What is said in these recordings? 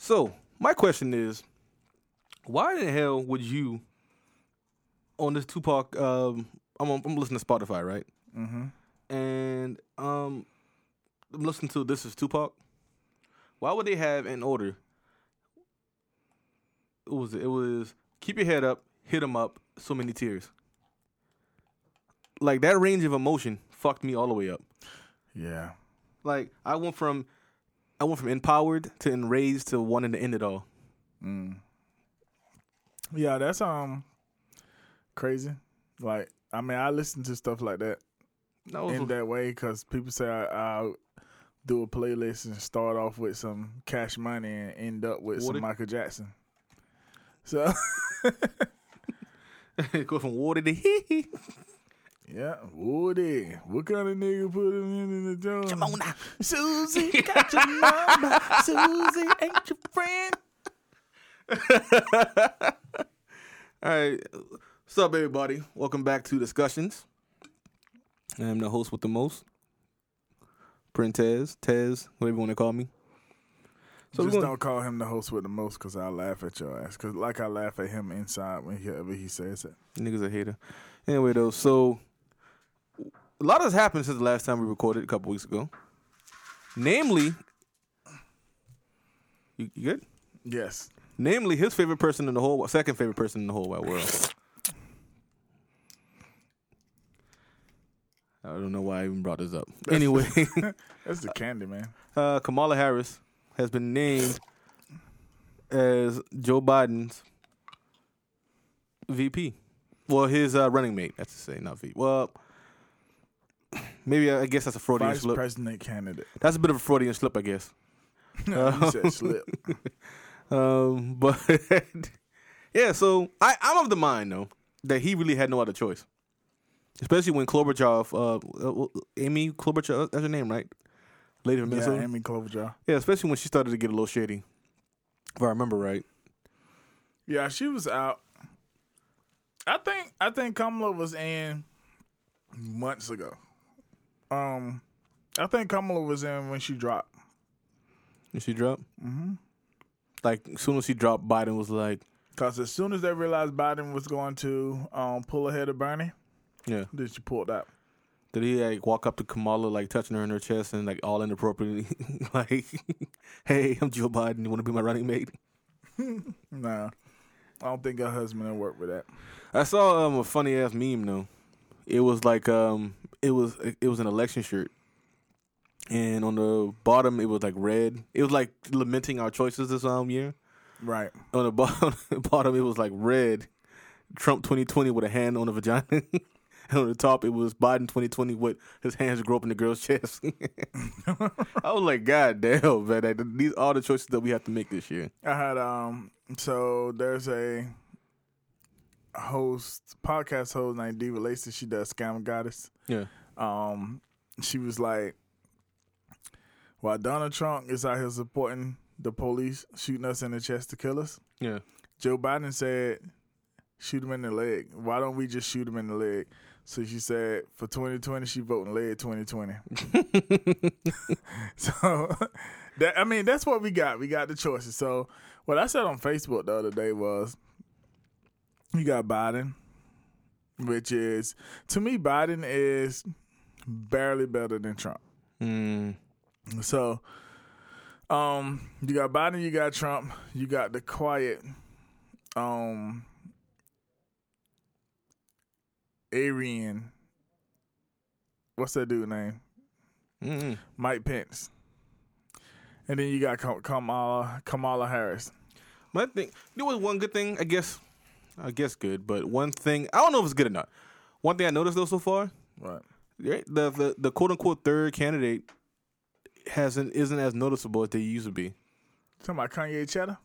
So my question is, why the hell would you on this Tupac? I'm listening to Spotify, right? Mm-hmm. And I'm listening to This Is Tupac. Why would they have in order? It was Keep Your Head Up, Hit 'Em Up, So Many Tears. Like that range of emotion fucked me all the way up. Yeah. Like I went from empowered to enraged to wanting to end it all. Mm. Yeah, that's crazy. Like, I mean, I listen to stuff like that that way because people say I'll do a playlist and start off with some Cash Money and end up with some Michael Jackson. So go from water to hee. Yeah, Woody. What kind of nigga put him in the joint? Come on now. Susie, got your number. Susie, ain't your friend. All right. What's up, everybody? Welcome back to Discussions. I'm the host with the most. Printez, Tez, whatever you want to call me. So just don't call him the host with the most because I'll laugh at your ass. Because like I laugh at him inside whenever he says it. Nigga's a hater. Anyway, though, so a lot has happened since the last time we recorded a couple weeks ago. Namely, you good? Yes. Namely, his second favorite person in the whole wide world. I don't know why I even brought this up. Anyway. That's the candy, man. Kamala Harris has been named as Joe Biden's VP. Well, his running mate, that's to say, not VP. Well, maybe I guess that's a Freudian slip. Vice president candidate. That's a bit of a Freudian slip, I guess. You said slip. But yeah, so I'm of the mind though that he really had no other choice, especially when Klobuchar, Amy Klobuchar, that's her name, right? Lady from Minnesota. Yeah, Amy Klobuchar. Yeah, especially when she started to get a little shady, if I remember right. Yeah, she was out. I think Kamala was in months ago. I think Kamala was in when she dropped. When she dropped? Mm-hmm. Like, as soon as she dropped, Biden was like... Because as soon as they realized Biden was going to pull ahead of Bernie, yeah, then she pulled out. Did he, like, walk up to Kamala, like, touching her in her chest and, like, all inappropriately, like, hey, I'm Joe Biden, you want to be my running mate? Nah. I don't think her husband will work with that. I saw a funny-ass meme, though. It was, like, it was an election shirt. And on the bottom, it was, like, red. It was, like, lamenting our choices this year. Right. On the bottom, it was, like, red. Trump 2020 with a hand on the vagina. And on the top, it was Biden 2020 with his hands groping the girl's chest. I was like, God damn, man. Like, these are the choices that we have to make this year. I had, so there's a podcast host named Diva Lacey. She does Scam Goddess. Yeah. She was like, while Donald Trump is out here supporting the police shooting us in the chest to kill us, yeah, Joe Biden said, shoot him in the leg. Why don't we just shoot him in the leg? So she said for 2020, she voting leg 2020. So, that's what we got. We got the choices. So what I said on Facebook the other day was, you got Biden, which is, to me, Biden is barely better than Trump. So, you got Biden, you got Trump, you got the quiet, Aryan, what's that dude name? Mike Pence. And then you got Kamala Harris. My thing, there was one good thing, I guess good, but one thing, I don't know if it's good or not. One thing I noticed though so far, what? The quote unquote third candidate isn't as noticeable as they used to be. Talking about Kanye Cheddar?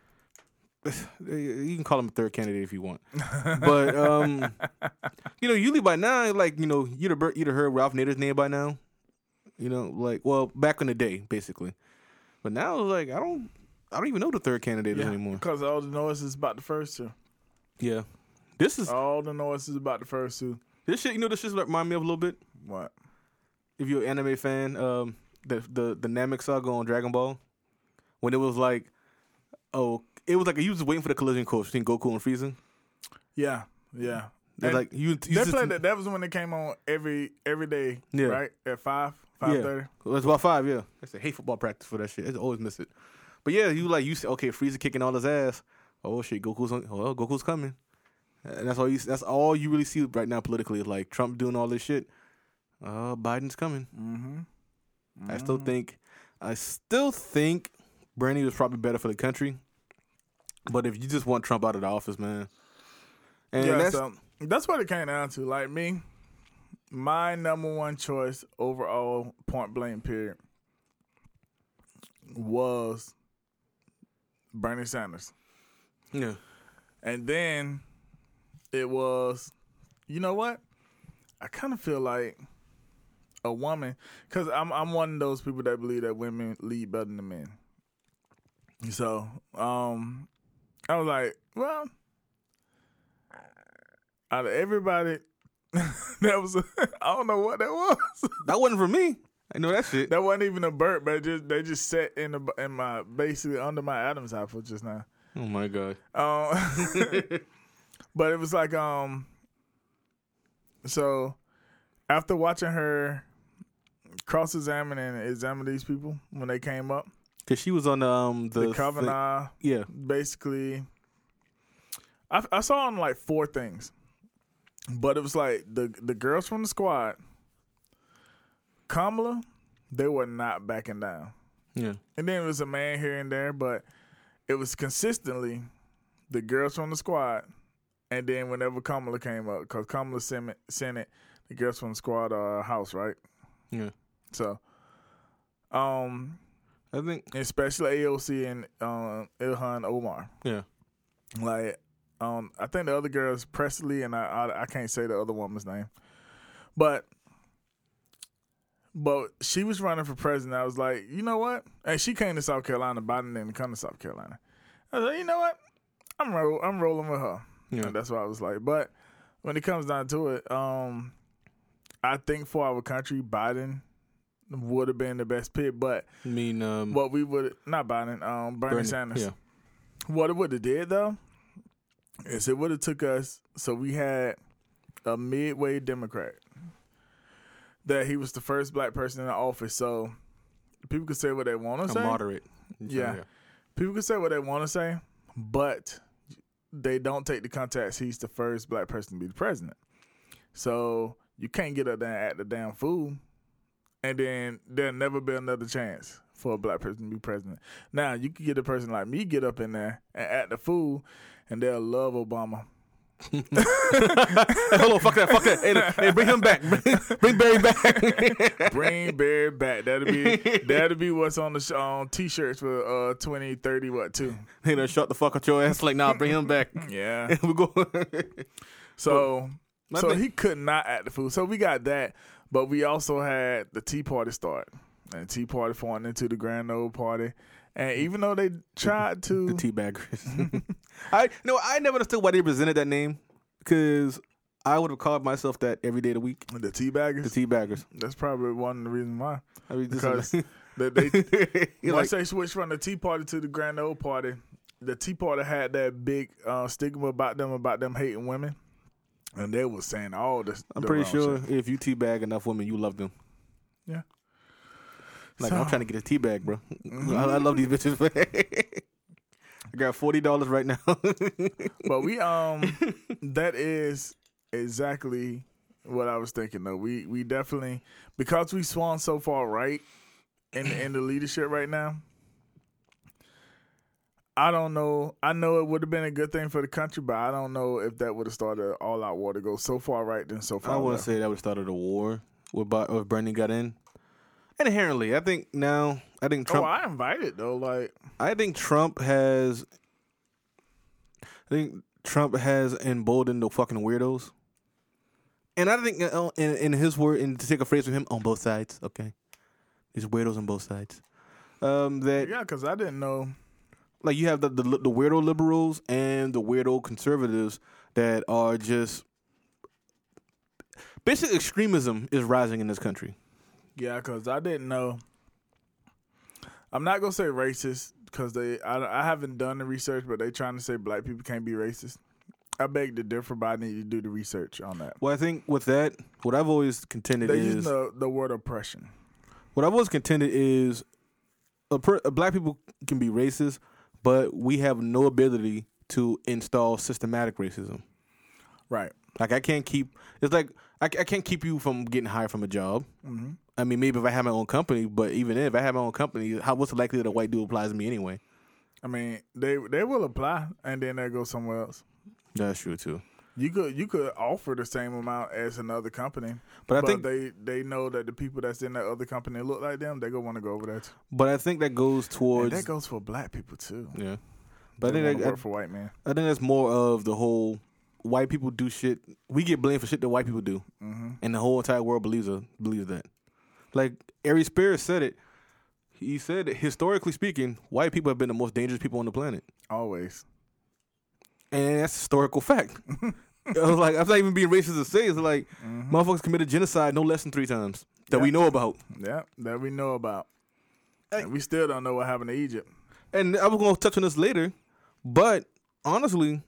You can call him a third candidate if you want, but usually by now, like you'd have heard Ralph Nader's name by now, back in the day, basically. But now, like I don't even know the third candidate is anymore because all the noise is about the first two. Yeah, all the noise is about the first two. This shit, this shit remind me of a little bit. What? If you're an anime fan, the Namek saga on Dragon Ball, when it was like Oh, it was like he was waiting for the collision course between Goku and Frieza. Yeah. They're like you they played that. That was when it came on every day, right? At 5:30. It was about 5. Yeah, it's a hate football practice for that shit. It's always miss it. But yeah, you said okay, Frieza kicking all his ass. Oh shit, Goku's coming. And that's all you really see right now politically is like Trump doing all this shit. Biden's coming. I still think Bernie was probably better for the country. But if you just want Trump out of the office, man. And that's what it came down to. Like me, my number one choice overall, point blank period, was Bernie Sanders. Yeah. And then it was, you know what? I kind of feel like a woman, because I'm one of those people that believe that women lead better than men. So I was like, well, out of everybody, that was I don't know what that was. That wasn't for me. I know that shit. That wasn't even a burp, but they just sat in my basically under my Adam's apple just now. Oh my god. But it was like so after watching her cross-examine and examine these people when they came up, because she was on the Kavanaugh. Yeah. Basically, I saw on like 4 things, but it was like the girls from the squad, Kamala, they were not backing down. Yeah. And then it was a man here and there, but it was consistently the girls from the squad. And then whenever Kamala came up, because Kamala Senate, the girls from the squad house, right? Yeah. So, I think especially AOC and Ilhan Omar. Yeah. Like, I think the other girls, Presley, and I can't say the other woman's name, but she was running for president. I was like, you know what? And she came to South Carolina. Biden didn't come to South Carolina. I was like, you know what? I'm rolling with her. Yeah. And that's what I was like. But when it comes down to it, I think for our country, Biden would have been the best pick. But what we would not Biden, Bernie Sanders. Yeah. What it would have did though is it would have took us. So we had a midway Democrat that he was the first black person in the office. So people could say what they want to say. Moderate. Yeah. People could say what they want to say, but they don't take the context he's the first black person to be the president. So you can't get up there and act the damn fool, and then there'll never be another chance for a black person to be president. Now, you can get a person like me get up in there and act the fool, and they'll love Obama. Hey, hold on, fuck that. Hey, bring him back. Bring Barry back. Bring Barry back. That'll be what's on the t-shirts for 2030 what too. You know, shut the fuck out your ass. Like, nah, bring him back. Yeah. We go. So he could not act the fool. So we got that, but we also had the Tea Party start, and Tea Party falling into the Grand Old Party. And even though they tried to the Teabaggers, I never understood why they presented that name, because I would have called myself that every day of the week. The Teabaggers. The Teabaggers. That's probably one of the reasons why. I mean, because once they switched from the Tea Party to the Grand Old Party, the Tea Party had that big stigma about them hating women, and they was saying all this. I'm pretty sure shit. if you teabag enough women, you love them. Yeah. Like, I'm trying to get a teabag, bro. Mm-hmm. I love these bitches. I got $40 right now. But we that is exactly what I was thinking though. We definitely, because we swung so far right in the leadership right now. I don't know. I know it would have been a good thing for the country, but I don't know if that would have started all out war to go so far right then so far. I wouldn't say that would have started a war if Bernie got in. Inherently, I think Trump. Oh, I invited though. Like, I think Trump has emboldened the fucking weirdos, and I think in his word, and to take a phrase from him, on both sides. Okay, these weirdos on both sides. Because I didn't know. Like, you have the weirdo liberals and the weirdo conservatives that are just basic extremism is rising in this country. Yeah, because I didn't know. I'm not going to say racist because I haven't done the research, but they trying to say black people can't be racist. I beg to differ, but I need to do the research on that. Well, I think with that, what I've always contended They is use the word oppression. what I've always contended is black people can be racist, but we have no ability to install systematic racism. Right. Like I can't keep. It's like I can't keep you from getting hired from a job. Mm-hmm. I mean, maybe if I have my own company, but even if I have my own company, what's the likelihood a white dude applies to me anyway? I mean, they will apply, and then they go somewhere else. That's true too. You could offer the same amount as another company, but I think they know that the people that's in that other company look like them. They gonna want to go over there too. But I think that goes towards and that goes for black people too. Yeah, but I think work for white men. I think that's more of the whole white people do shit. We get blamed for shit that white people do, and the whole entire world believes that. Like Ari Spears said it. He said that historically speaking, white people have been the most dangerous people on the planet. Always. And that's a historical fact. I was like, I'm not even being racist to say. It's like, motherfuckers committed genocide no less than 3 times that we know about. Yeah, that we know about. And we still don't know what happened to Egypt. And I was going to touch on this later, but honestly,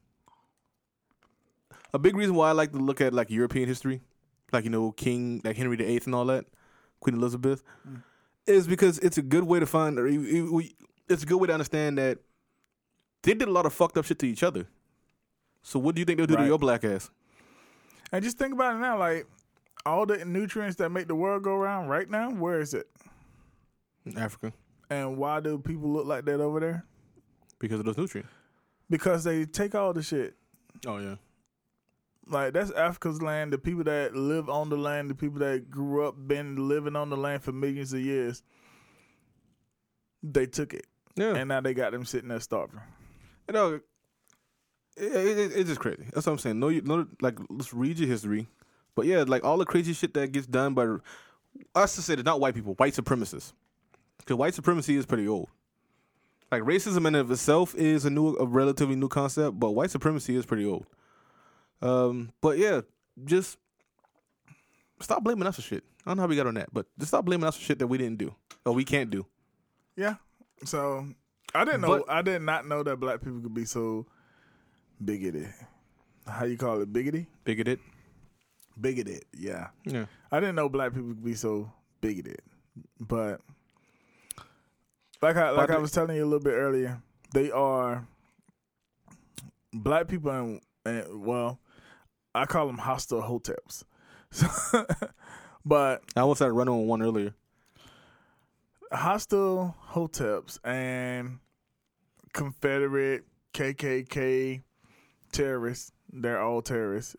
a big reason why I like to look at like European history, like, you know, King, like Henry VIII and all that, Queen Elizabeth, is because it's a good way to find, it's a good way to understand that they did a lot of fucked up shit to each other. So what do you think they'll do to your black ass? And just think about it now, like all the nutrients that make the world go round right now, where is it? In Africa. And why do people look like that over there? Because of those nutrients. Because they take all the shit. Oh, yeah. Like, that's Africa's land. The people that live on the land, the people that grew up, been living on the land for millions of years, they took it. Yeah. And now they got them sitting there starving. You know, it's just crazy. That's what I'm saying. No, like, let's read your history. But yeah, like all the crazy shit that gets done by, I should say, it's not white people, white supremacists. Because white supremacy is pretty old. Like racism in and of itself is a relatively new concept, but white supremacy is pretty old. But yeah, just stop blaming us for shit. I don't know how we got on that, but just stop blaming us for shit that we didn't do or we can't do. Yeah. So I did not know that black people could be so bigoted. How you call it? Bigoted? Bigoted, yeah. Yeah. I didn't know black people could be so bigoted. But like I was telling you a little bit earlier, they are black people and well, I call them hostile hoteps. But I almost had to run on one earlier. Hostile hoteps and Confederate, KKK terrorists, they're all terrorists.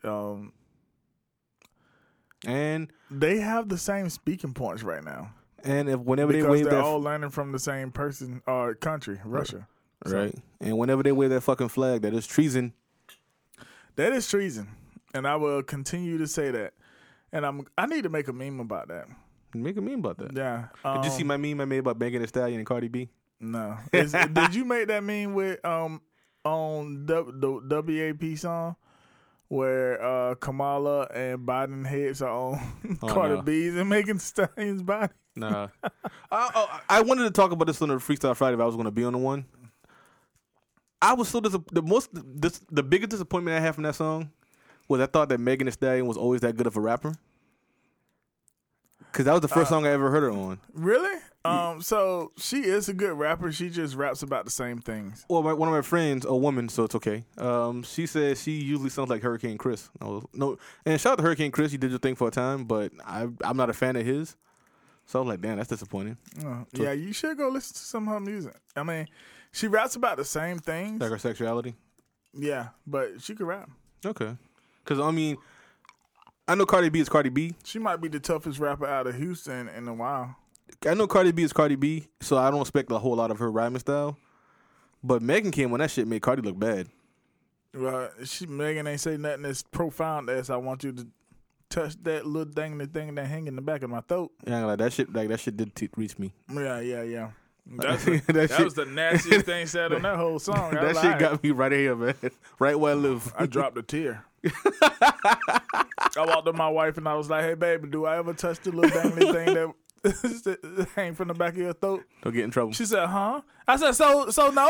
And they have the same speaking points right now. And whenever because they wave they're that all learning from the same person or country, Russia. Right. And whenever they wave that fucking flag, that is treason. That is treason. And I will continue to say that. And I need to make a meme about that. Make a meme about that. Yeah. Did you see my meme I made about Megan Thee Stallion and Cardi B? No. Did you make that meme with on the WAP song where Kamala and Biden heads are on Cardi B's and Megan Thee Stallion's body? Nah. I wanted to talk about this on the Freestyle Friday if I was going to be on the one. I was so the biggest disappointment I had from that song was I thought that Megan Thee Stallion was always that good of a rapper. Because that was the first song I ever heard her on. Really? So she is a good rapper. She just raps about the same things. Well, one of my friends, a woman, so it's okay. She says she usually sounds like Hurricane Chris. And shout out to Hurricane Chris. He did your thing for a time, but I'm not a fan of his. So I was like, damn, that's disappointing. Yeah, you should go listen to some of her music. I mean, she raps about the same things. Like her sexuality? Yeah, but she could rap. Okay. Because, I mean, I know Cardi B is Cardi B. She might be the toughest rapper out of Houston in a while. I know Cardi B is Cardi B, so I don't expect a whole lot of her rhyming style. But Megan came when that shit made Cardi look bad. Well, Megan ain't say nothing as profound as I want you to touch that little thing that hang in the back of my throat. Yeah, like that shit did reach me. Yeah. That was the nastiest thing said on that whole song. That shit got me right here, man. Right where I live. I dropped a tear. I walked up to my wife and I was like, "Hey, baby, do I ever touch the little dangly thing that hang from the back of your throat. Don't get in trouble. She said, huh? I said, so no?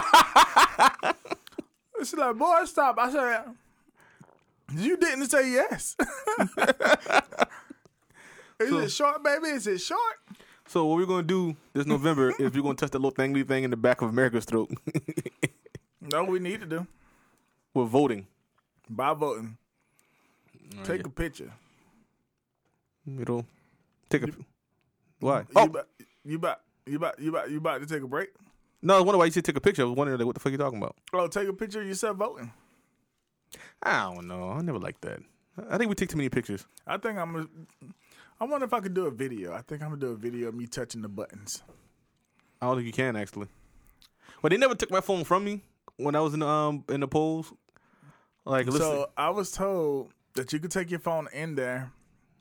She's like, boy, stop. I said, you didn't say yes. Is it short, baby? Is it short? So what we're going to do this November is we're going to touch that little thingly thing in the back of America's throat. No, we need to do. We're voting. By voting. Take a picture. Take a... Why? You about to take a break? No, I wonder why you said take a picture. I was wondering, like, what the fuck you talking about? Oh, take a picture of yourself voting. I don't know. I never liked that. I think we take too many pictures. I wonder if I could do a video. I think I'm going to do a video of me touching the buttons. I don't think you can, actually. But they never took my phone from me when I was in the polls. Like, listen. So I was told that you could take your phone in there,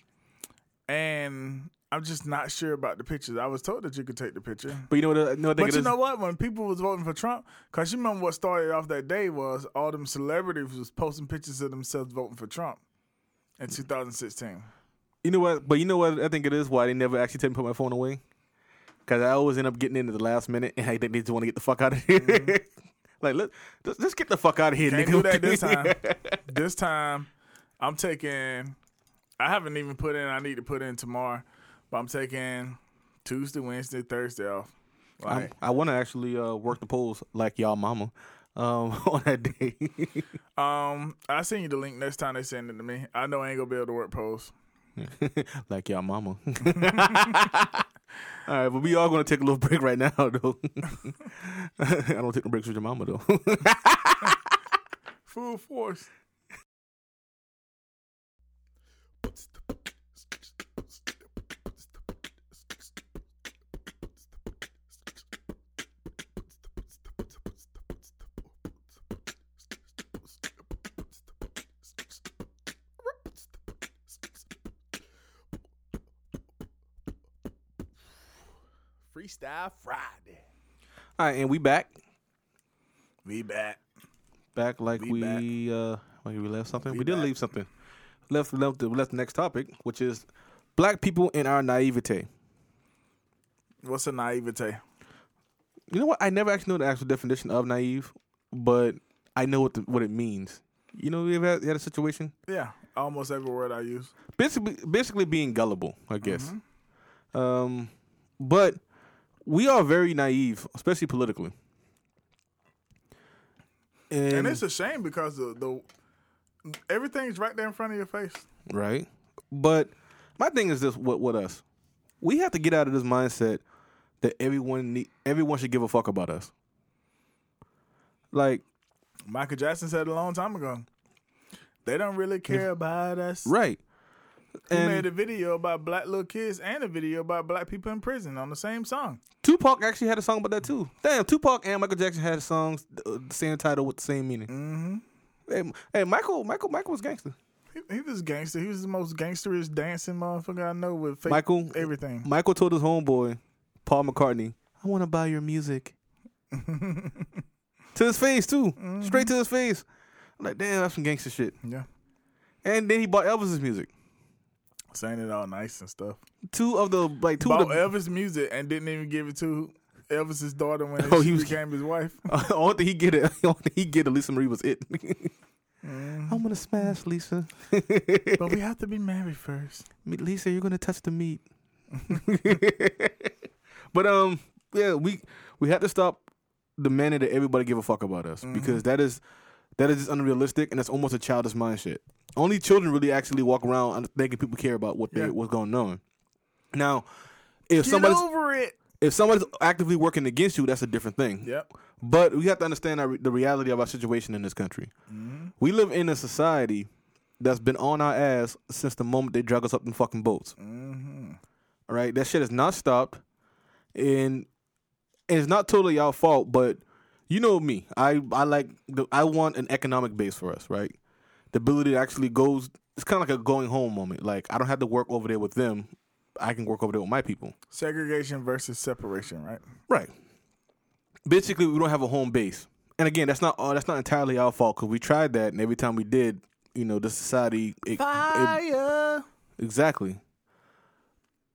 and I'm just not sure about the pictures. I was told that you could take the picture. But you know what? But you know what? When people was voting for Trump, because you remember what started off that day was all them celebrities was posting pictures of themselves voting for Trump in 2016. You know what? But you know what I think it is why they never actually tell me to put my phone away? Because I always end up getting in at the last minute, and I think they just want to get the fuck out of here. Mm-hmm. Like, let's get the fuck out of here. Can't do that this time. This time, I'm taking... I haven't even put in... I need to put in tomorrow. But I'm taking Tuesday, Wednesday, Thursday off. Like, I want to actually work the polls like y'all mama on that day. I'll send you the link next time they send it to me. I know I ain't going to be able to work polls. Like y'all mama. All right, but we are going to take a little break right now, though. I don't take no breaks with your mama, though. Full force. Freestyle Friday. All right, and we back. Back like we left something. We did leave something. Left the next topic, which is black people and our naivete. What's a naivete? You know what? I never actually know the actual definition of naive, but I know what it means. You know, you ever had a situation? Yeah, almost every word I use. Basically being gullible, I guess. Mm-hmm. But we are very naive, especially politically. And it's a shame because the everything's right there in front of your face. Right. But my thing is this with us. We have to get out of this mindset that everyone should give a fuck about us. Like Michael Jackson said a long time ago. They don't really care about us. Right. He made a video about black little kids and a video about black people in prison on the same song. Tupac actually had a song about that too. Damn, Tupac and Michael Jackson had songs the same title with the same meaning. Mm-hmm. Hey, Michael was gangster. He was gangster. He was the most gangsterish dancing motherfucker I know with fake everything. Michael told his homeboy, Paul McCartney, I want to buy your music. To his face too. Mm-hmm. Straight to his face. I'm like, damn, that's some gangster shit. Yeah. And then he bought Elvis's music. Saying it all nice and stuff. Two of the Elvis music and didn't even give it to Elvis's daughter when she became his wife. Only thing he get Lisa Marie was it. I'm gonna smash Lisa, but we have to be married first. Lisa, you're gonna touch the meat. But yeah, we have to stop demanding that everybody give a fuck about us because that is just unrealistic and that's almost a childish mindset. Only children really actually walk around thinking people care about what's going on. Now, if somebody's actively working against you, that's a different thing. Yep. But we have to understand the reality of our situation in this country. Mm-hmm. We live in a society that's been on our ass since the moment they drug us up in fucking boats. Mm-hmm. All right? That shit has not stopped. And it's not totally our fault, but you know me. I want an economic base for us, right? The ability to actually it's kind of like a going home moment. Like, I don't have to work over there with them. I can work over there with my people. Segregation versus separation, right? Right. Basically, we don't have a home base. And again, that's not entirely our fault because we tried that, and every time we did, the society... Fire! Exactly.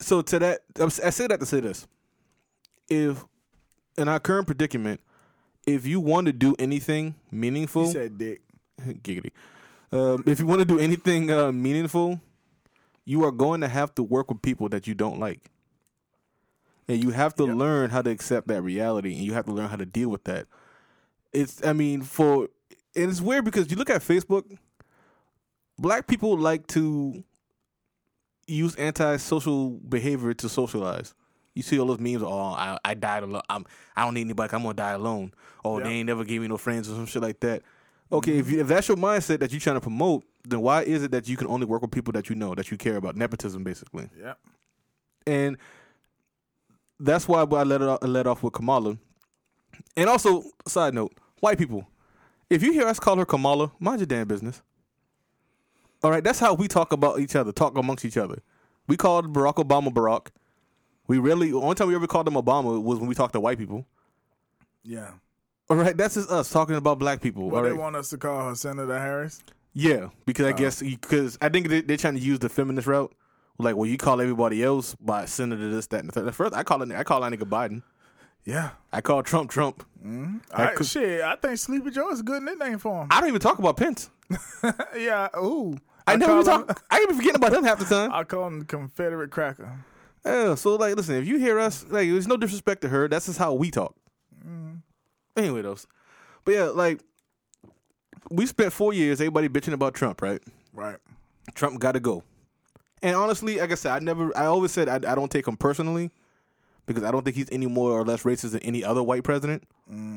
So to that, I say that to say this: if in our current predicament, if you want to do anything meaningful, You said dick. giggity. If you want to do anything meaningful, you are going to have to work with people that you don't like, and you have to learn how to accept that reality, and you have to learn how to deal with that. And it's weird because you look at Facebook, black people like to use antisocial behavior to socialize. You see all those memes. Oh, I died alone. I don't need anybody. I'm gonna die alone. Oh, they ain't never gave me no friends or some shit like that. Okay, if that's your mindset that you're trying to promote, then why is it that you can only work with people that you know, that you care about? Nepotism, basically. Yep. And that's why I let off with Kamala. And also, side note, white people, if you hear us call her Kamala, mind your damn business. All right, that's how we talk about each other, talk amongst each other. We called Barack Obama Barack. The only time we ever called him Obama was when we talked to white people. Yeah. All right, that's just us talking about black people. Well, all they right? want us to call her Senator Harris? Yeah, because I think they're trying to use the feminist route. Like, well, you call everybody else by Senator this, that, and the third. At first, I call that nigga Biden. Yeah. I call Trump. Mm-hmm. I think Sleepy Joe is a good nickname for him. I don't even talk about Pence. Yeah. Ooh. I never even talk. I ain't even forgetting about him half the time. I call him the Confederate Cracker. Yeah. So like, listen, if you hear us, like, there's no disrespect to her. That's just how we talk. Anyway, those. But yeah, like, we spent 4 years everybody bitching about Trump, right? Right. Trump got to go. And honestly, like I said, I always said I don't take him personally because I don't think he's any more or less racist than any other white president.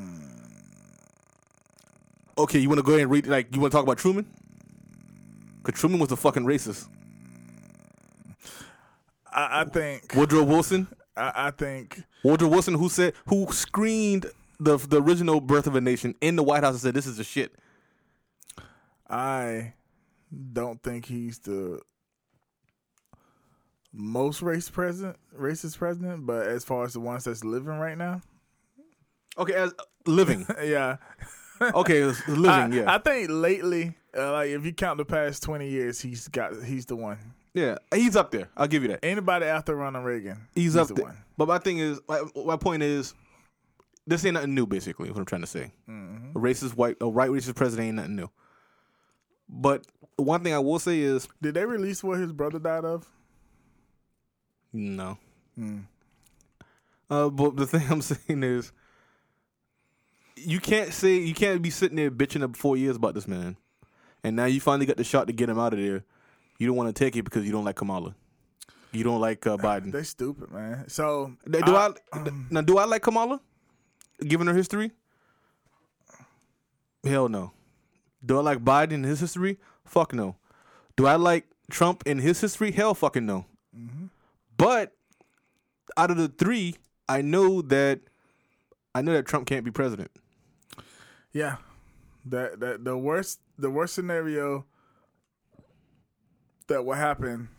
Okay, you want to go ahead and read, like, you want to talk about Truman? Because Truman was a fucking racist. I think Woodrow Wilson? I think Woodrow Wilson, who screened the original Birth of a Nation in the White House and said, this is the shit. I don't think he's the most racist president, but as far as the ones that's living right now. Okay, as living. Yeah. Okay, living, yeah. I think lately, like if you count the past 20 years, he's the one. Yeah, he's up there. I'll give you that. Anybody after Ronald Reagan, he's up the there. one. But my thing is, my point is, this ain't nothing new, basically, is what I'm trying to say. Mm-hmm. A right racist president ain't nothing new. But one thing I will say is... Did they release what his brother died of? No. But the thing I'm saying is, you can't be sitting there bitching up 4 years about this man. And now you finally got the shot to get him out of there. You don't want to take it because you don't like Kamala. You don't like Biden. They stupid, man. So do I like Kamala? Given her history? Hell no. Do I like Biden in his history? Fuck no. Do I like Trump in his history? Hell fucking no. Mm-hmm. But out of the three, I know that Trump can't be president. Yeah. The worst scenario that will happen,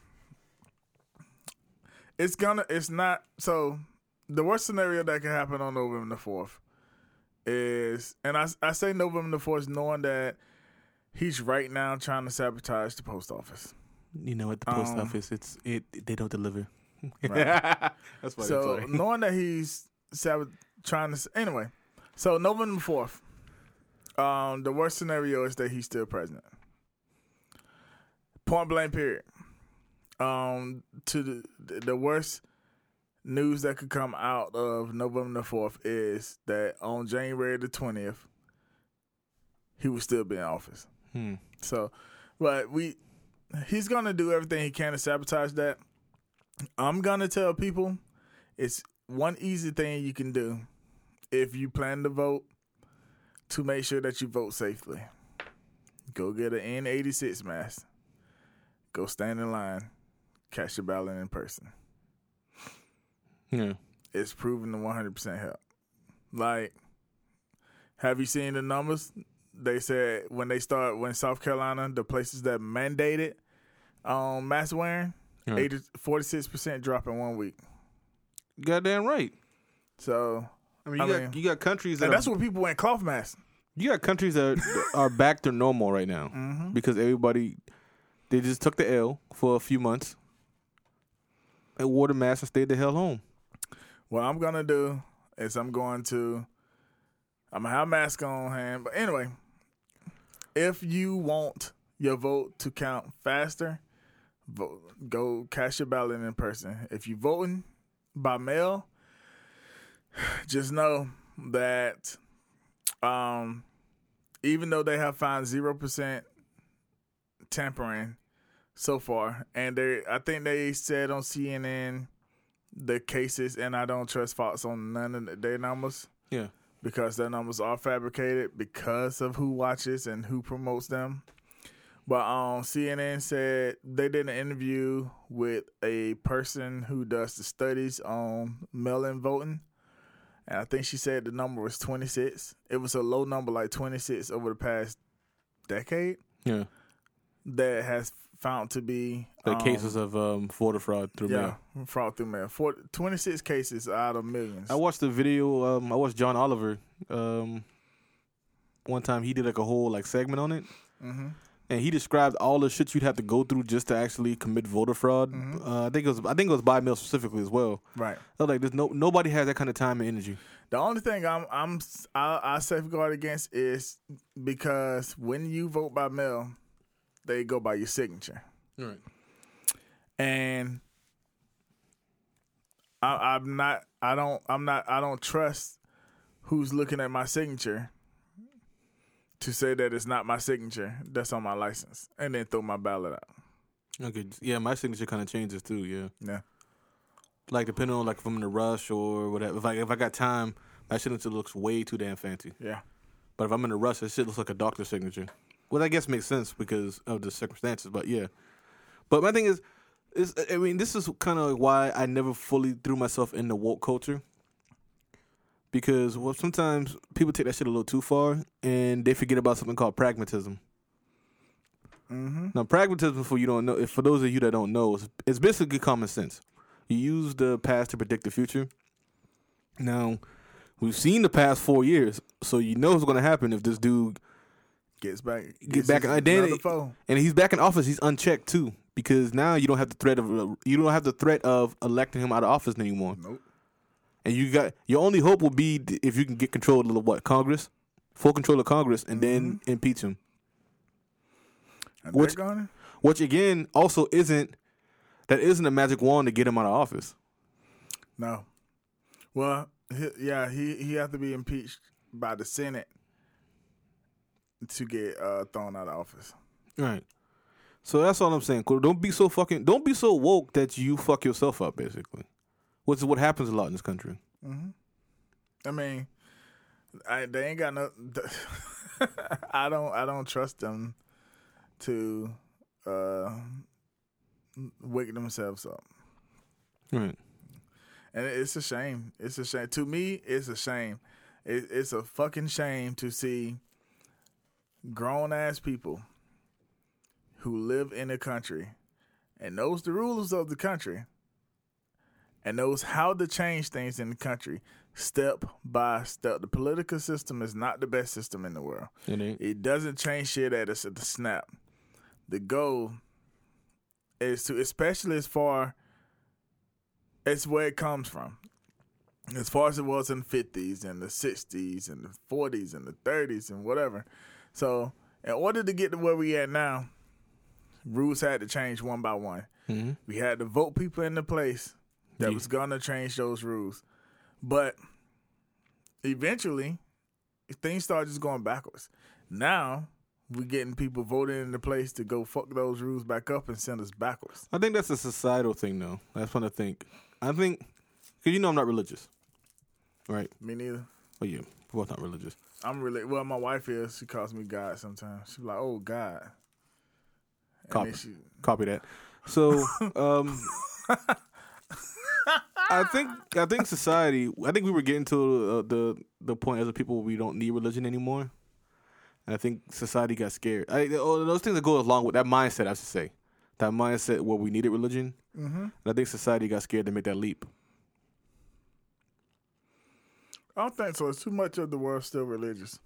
the worst scenario that can happen on November the 4th is, and I say November the 4th knowing that he's right now trying to sabotage the post office. You know, at the post office, they don't deliver. Right. That's why. So knowing that he's trying to, anyway. So November 4th, the worst scenario is that he's still president. Point blank. Period. To the worst news that could come out of November the 4th is that on January the 20th, he will still be in office. So, but he's gonna do everything he can to sabotage that. I'm gonna tell people it's one easy thing you can do if you plan to vote to make sure that you vote safely. Go get an N86 mask. Go stand in line. Cast your ballot in person. Yeah. It's proven to 100% help. Like, have you seen the numbers? They said when South Carolina, the places that mandated mask wearing, 46% drop in 1 week. Goddamn right. So, I mean, you got countries that and that's what people wear cloth masks. You got countries that are back to normal right now because everybody, they just took the L for a few months. and wore the mask and stayed the hell home. What I'm gonna do is I'm gonna have a mask on hand. But anyway, if you want your vote to count faster, go cast your ballot in person. If you're voting by mail, just know that even though they have found 0% tampering so far, and I think they said on CNN the cases, and I don't trust Fox on none of their numbers. Yeah. Because their numbers are fabricated because of who watches and who promotes them. But CNN said they did an interview with a person who does the studies on mail-in voting. And I think she said the number was 26. It was a low number, like 26 over the past decade. Yeah. That has found to be the cases of voter fraud through mail. Yeah, fraud through mail. 26 cases out of millions. I watched the video. I watched John Oliver. One time he did like a whole like segment on it, and he described all the shit you'd have to go through just to actually commit voter fraud. I think it was by mail specifically as well. Right. I was like, there's nobody has that kind of time and energy. The only thing I safeguard against is because when you vote by mail, they go by your signature. Right. And I don't trust who's looking at my signature to say that it's not my signature that's on my license and then throw my ballot out. Okay. Yeah, my signature kind of changes too. Yeah. Yeah. Like depending on like if I'm in a rush or whatever. If I got time, my signature looks way too damn fancy. Yeah. But if I'm in a rush, that shit looks like a doctor's signature. Well, I guess makes sense because of the circumstances, but yeah. But my thing is this is kind of why I never fully threw myself into woke culture. Because sometimes people take that shit a little too far and they forget about something called pragmatism. Now, pragmatism, for those of you that don't know, it's basically common sense. You use the past to predict the future. Now, we've seen the past 4 years, so you know what's going to happen if this dude gets back and he's back in office. He's unchecked too, because now you don't have the threat of electing him out of office anymore. Nope. And your only hope will be if you can get control of Congress, full control of Congress, and then impeach him. Which again also isn't a magic wand to get him out of office. No. Well, he have to be impeached by the Senate to get thrown out of office. Right. So that's all I'm saying. Don't be so woke that you fuck yourself up, basically. Which is what happens a lot in this country. I mean, they ain't got no. I don't trust them to wake themselves up. Right. And it's a shame. It's a shame. To me, it's a shame. It's a fucking shame to see grown-ass people who live in a country and knows the rules of the country and knows how to change things in the country step by step. The political system is not the best system in the world. It doesn't change shit at us at the snap. The goal is to, especially as far as where it comes from, as far as it was in the 50s and the 60s and the 40s and the 30s and whatever. So in order to get to where we at now, rules had to change one by one. We had to vote people into place that was going to change those rules. But eventually, things started just going backwards. Now, we're getting people voted into place to go fuck those rules back up and send us backwards. I think that's a societal thing, though. That's what I think. Because I'm not religious. Right? Me neither. Well, yeah, we're both not religious. Well, my wife is. She calls me God sometimes. She's like, oh, God. Copy that. So, I think society. I think we were getting to the point as a people we don't need religion anymore, and I think society got scared. Those things that go along with that mindset, I should say, that mindset where we needed religion. And I think society got scared to make that leap. I don't think so. It's too much of the world still religious.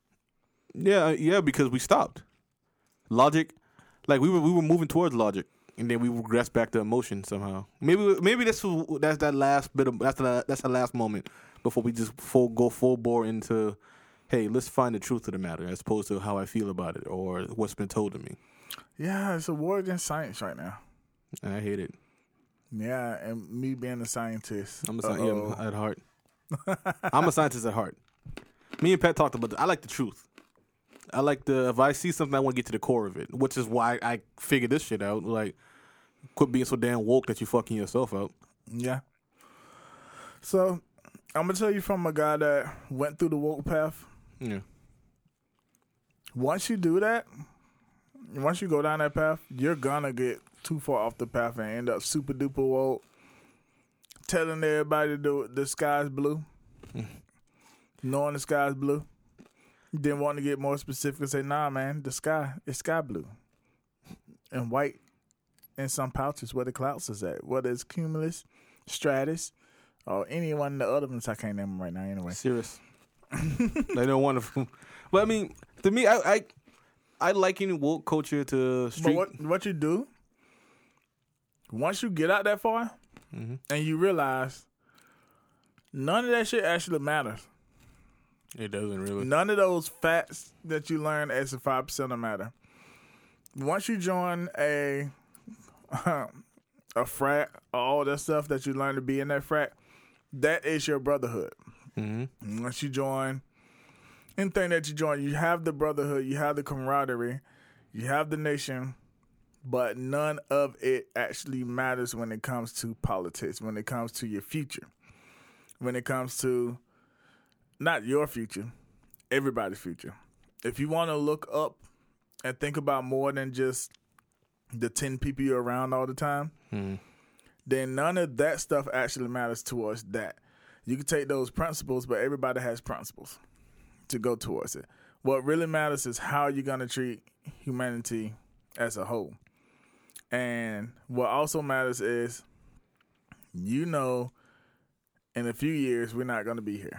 Yeah, because we stopped. Logic, like we were moving towards logic. and then we regress back to emotion somehow. Maybe that's the last moment before we just go full bore into, hey, let's find the truth of the matter as opposed to how I feel about it or what's been told to me. Yeah, it's a war against science right now. I hate it. Yeah, and me being a scientist. I'm a scientist at heart. I'm a scientist at heart. Me and Pat talked about I like the truth. I like if I see something, I want to get to the core of it, which is why I figured this shit out. Like, quit being so damn woke that you fucking yourself out. Yeah. So, I'm going to tell you from a guy that went through the woke path. Yeah. Once you do that, once you go down that path, you're going to get too far off the path and end up super duper woke, telling everybody the sky's blue, knowing the sky's blue. Then want to get more specific and say, nah, man, it's sky blue. And white in some pouches where the clouds is at. Whether it's cumulus, stratus, or any one of the other ones, I can't name them right now anyway. Serious. They don't want to. But I mean, to me, I liken woke culture to street. But what you do, once you get out that far, and you realize none of that shit actually matters. It doesn't really. None of those facts that you learn as a 5% matter. Once you join a frat, all that stuff that you learn to be in that frat, that is your brotherhood. Mm-hmm. Once you join anything that you join, you have the brotherhood, you have the camaraderie, you have the nation, but none of it actually matters when it comes to politics, when it comes to your future, when it comes to not your future, everybody's future. If you want to look up and think about more than just the 10 people you're around all the time, then none of that stuff actually matters towards that. You can take those principles, but everybody has principles to go towards it. What really matters is how you're going to treat humanity as a whole. And what also matters is, in a few years, we're not going to be here.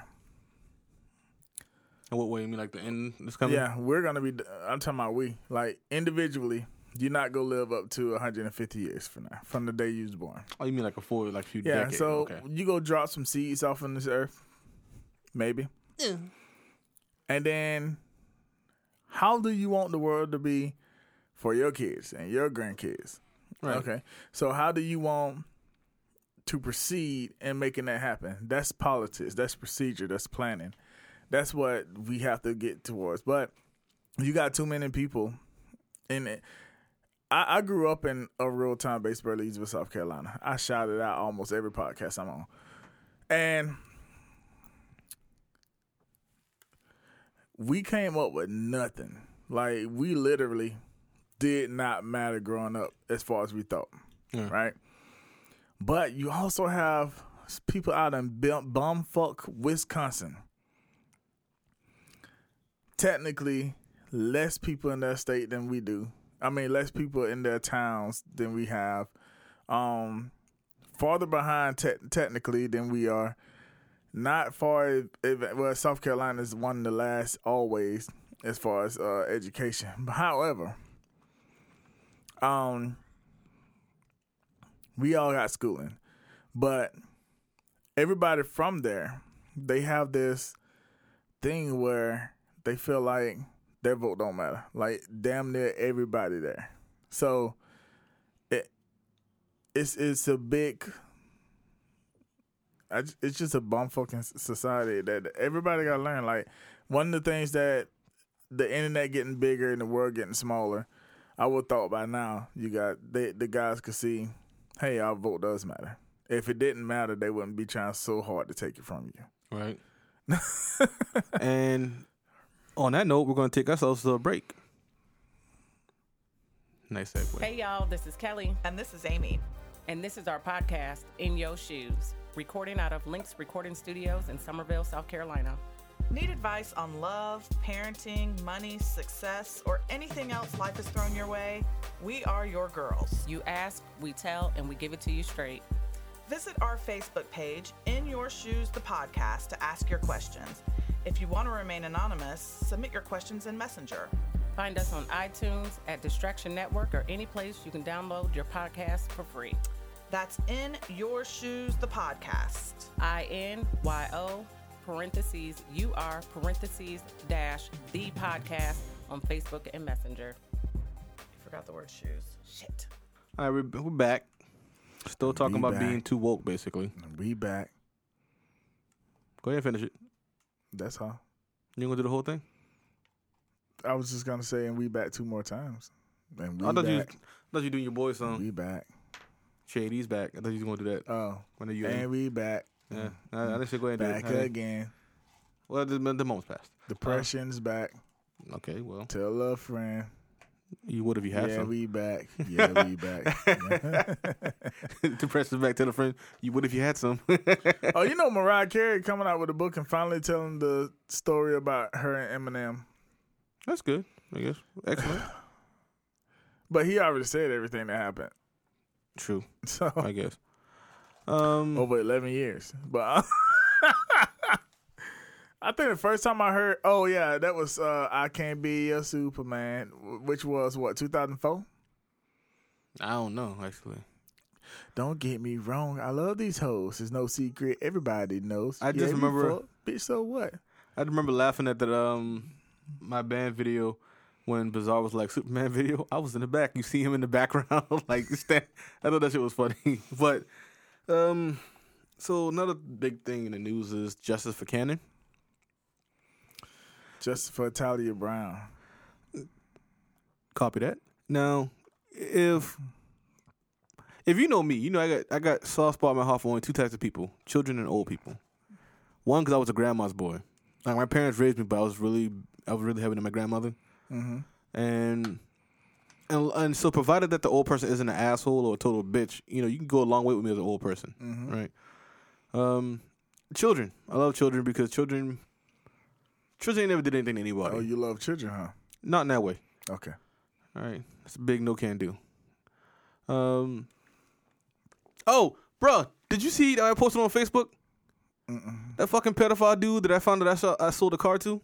In what way? You mean like the end is coming? Yeah, we're going to be, I'm talking about we. Like, individually, you're not going to live up to 150 years from now, from the day you was born. Oh, you mean like few decades? Yeah, so okay. You go drop some seeds off on this earth, maybe. Yeah. And then, how do you want the world to be for your kids and your grandkids? Right. Okay. So how do you want to proceed in making that happen? That's politics. That's procedure. That's planning. That's what we have to get towards. But you got too many people in it. I grew up in a real-time base, Burleesville, South Carolina. I shouted out almost every podcast I'm on. And we came up with nothing. Like, we literally did not matter growing up as far as we thought, right? But you also have people out in bumfuck Wisconsin. Technically, less people in that state than we do. I mean, less people in their towns than we have. Farther behind technically than we are. Not far. Well, South Carolina is one of the last always as far as education. But however, we all got schooling, but everybody from there, they have this thing where they feel like their vote don't matter. Like damn near everybody there. So it's a big. It's just a bumfucking society that everybody got to learn. Like one of the things that the internet getting bigger and the world getting smaller, I would have thought by now you got the guys could see, hey, our vote does matter. If it didn't matter, they wouldn't be trying so hard to take it from you. Right. And on that note, we're going to take ourselves to a break. Nice segue. Hey, y'all, this is Kelly. And this is Amy. And this is our podcast, In Your Shoes, recording out of Lynx Recording Studios in Somerville, South Carolina. Need advice on love, parenting, money, success, or anything else life has thrown your way? We are your girls. You ask, we tell, and we give it to you straight. Visit our Facebook page, In Your Shoes, the podcast, to ask your questions. If you want to remain anonymous, submit your questions in Messenger. Find us on iTunes, at Distraction Network, or any place you can download your podcast for free. That's In Your Shoes, the podcast. INYO parentheses UR parentheses dash the podcast on Facebook and Messenger. Forgot the word shoes. Shit. All right, we're back. Still talking about back. being too woke, basically. We back. Go ahead and finish it. That's all. You gonna do the whole thing? I was just gonna say, and we back 2 more times. And we I thought back. you doing your boy song. We back. Shady's back. I thought you was gonna do that. Oh, When are you? and we back. Yeah, I didn't say go ahead and Back do it. again. Well, the moment's passed. Depression's back. Okay, well, Tell a friend. you would if you had Yeah, some. we back. Yeah, we back. Depression's back. Tell a friend. You would if you had some. Oh, you know Mariah Carey coming out with a book and finally telling the story about her and Eminem. That's good, I guess. Excellent. But he already said everything that happened. True, So I guess. over 11 years. But I think the first time I heard, oh yeah, that was I Can't Be Your Superman, which was what, 2004? I don't know, actually. Don't get me wrong, I love these hoes. It's no secret, everybody knows. I just we remember- fuck, bitch. So what? I remember laughing at that my band video when Bizarre was like Superman video. I was in the back. You see him in the background, like stand. I thought that shit was funny. But so another big thing in the news is justice for Cannon. Just for Talia Brown. Copy that. Now, if you know me, you know I got soft spot in my heart for only 2 types of people: children and old people. One, because I was a grandma's boy. Like my parents raised me, but I was really heavy to my grandmother. Mm-hmm. And so provided that the old person isn't an asshole or a total bitch, you know, you can go a long way with me as an old person, right? Children. I love children because children ain't never did anything to anybody. Oh, you love children, huh? Not in that way. Okay. All right. That's a big no can do. Oh, bro, did you see that I posted on Facebook? That fucking pedophile dude that I found that I sold a car to?